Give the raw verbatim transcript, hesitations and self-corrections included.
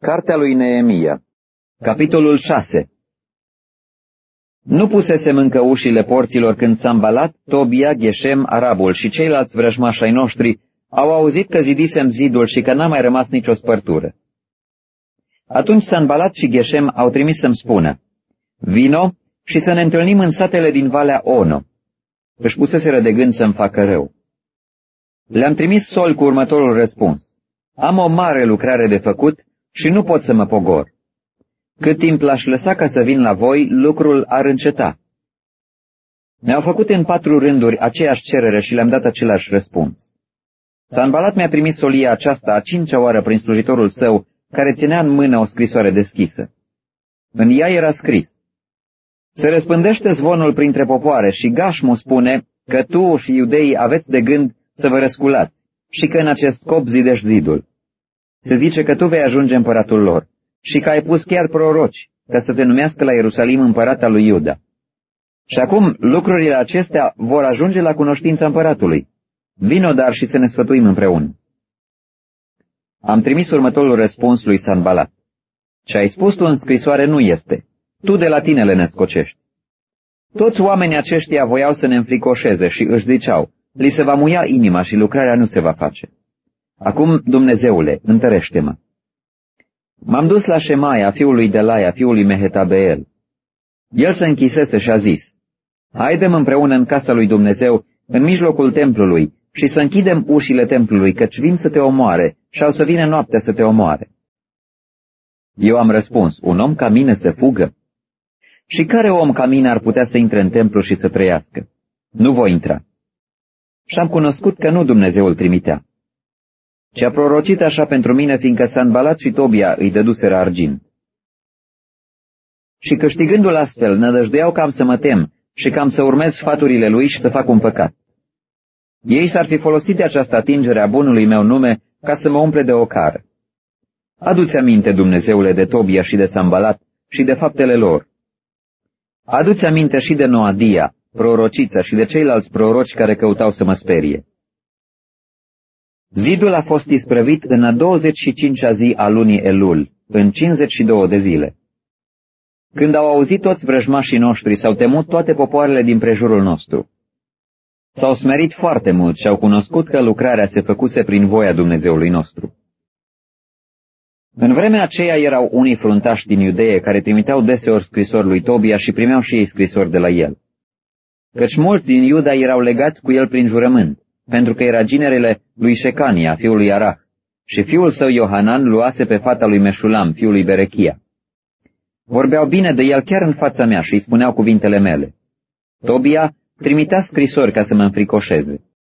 Cartea lui Neemia, capitolul șase. Nu pusesem încă ușile porților când Sanbalat, Tobia, Geshem, arabul și ceilalți vrăjmași ai noștri au auzit că zidisem zidul și că n-a mai rămas nicio spărtură. Atunci Sanbalat și Geshem au trimis să-mi spună: vino și să ne întâlnim în satele din Valea Ono. Își puseseră de gând să-mi facă rău. Le-am trimis sol cu următorul răspuns: am o mare lucrare de făcut și nu pot să mă pogor. Cât timp l-aș lăsa ca să vin la voi, lucrul ar înceta. Mi-au făcut în patru rânduri aceeași cerere și le-am dat același răspuns. Sanbalat mi-a trimis solia aceasta a cincea oară prin slujitorul său, care ținea în mână o scrisoare deschisă. În ea era scris: se răspândește zvonul printre popoare și Gașmu spune că tu și iudeii aveți de gând să vă răsculați și că în acest scop zidești zidul. Se zice că tu vei ajunge împăratul lor și că ai pus chiar proroci ca să te numească la Ierusalim împărat al lui Iuda. Și acum lucrurile acestea vor ajunge la cunoștința împăratului. Vino dar și să ne sfătuim împreună. Am trimis următorul răspuns lui Sanbalat: ce ai spus tu în scrisoare nu este. Tu de la tine le născocești. Toți oamenii aceștia voiau să ne înfricoșeze și își ziceau: li se va muia inima și lucrarea nu se va face. Acum, Dumnezeule, întărește-mă. M-am dus la Șemaia, fiul lui Delaia, fiul lui Mehetabeel. El se închisese și a zis: haidem împreună în casa lui Dumnezeu, în mijlocul templului, și să închidem ușile templului, căci vin să te omoare și au să vină noaptea să te omoare. Eu am răspuns: un om ca mine să fugă? Și care om ca mine ar putea să intre în templu și să trăiască? Nu voi intra. Și am cunoscut că nu Dumnezeu îl trimitea, ci a prorocit așa pentru mine, fiindcă Sanbalat și Tobia îi dăduseră argint. Și câștigându-l astfel, nădăjduiau că am să mă tem și că am să urmez sfaturile lui și să fac un păcat. Ei s-ar fi folosit de această atingere a bunului meu nume ca să mă umple de ocară. Adu-ți aminte, Dumnezeule, de Tobia și de Sanbalat și de faptele lor. Adu-ți aminte și de Noadia, prorocița, și de ceilalți proroci care căutau să mă sperie. Zidul a fost isprăvit în a douăzeci și cincea zi a lunii Elul, în cincizeci și două de zile. Când au auzit toți vrăjmașii noștri, s-au temut toate popoarele din prejurul nostru. S-au smerit foarte mult și au cunoscut că lucrarea se făcuse prin voia Dumnezeului nostru. În vremea aceea erau unii fruntași din Iudeie care trimiteau deseori scrisori lui Tobia și primeau și ei scrisori de la el. Căci mulți din Iuda erau legați cu el prin jurământ, pentru că era ginerele lui Șecania, fiul lui Arah, și fiul său Iohanan luase pe fata lui Meșulam, fiul lui Berechia. Vorbeau bine de el chiar în fața mea și îi spuneau cuvintele mele. Tobia trimitea scrisori ca să mă înfricoșeze.